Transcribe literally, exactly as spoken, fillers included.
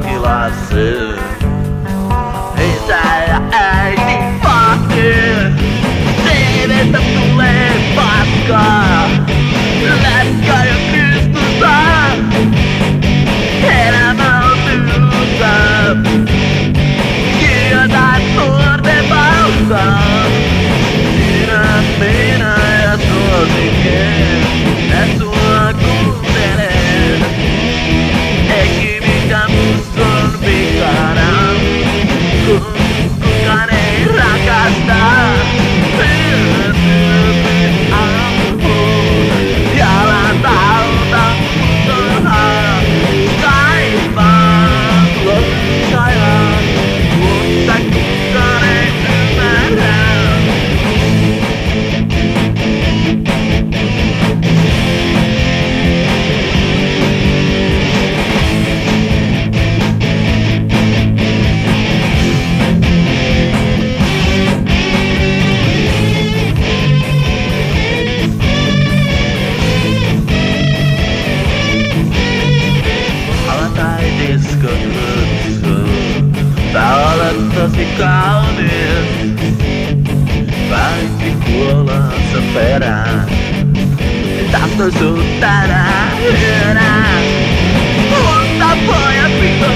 vankilassakin. Isä ja äiti vaatii, T V:stä tulee paskaa. Lätkä ja Kristusta, elämä on tylsä. Kirjoitat nuorten valtaa. Sinä, minä ja suosikin, mä sua kuuntelen. Eikä mikään musta on vikana, kun kukaan ei rakasta. Hyötyy ampuun, jalan tauta turhaa. Kaipaan lohtajan, mutta kukaan ei ymmärrä. Diskon kutsu, tää olet tosi kaunis. Kaikki kuolansa perään, tahtoisuus tänään yönä. Mutta pojat vittu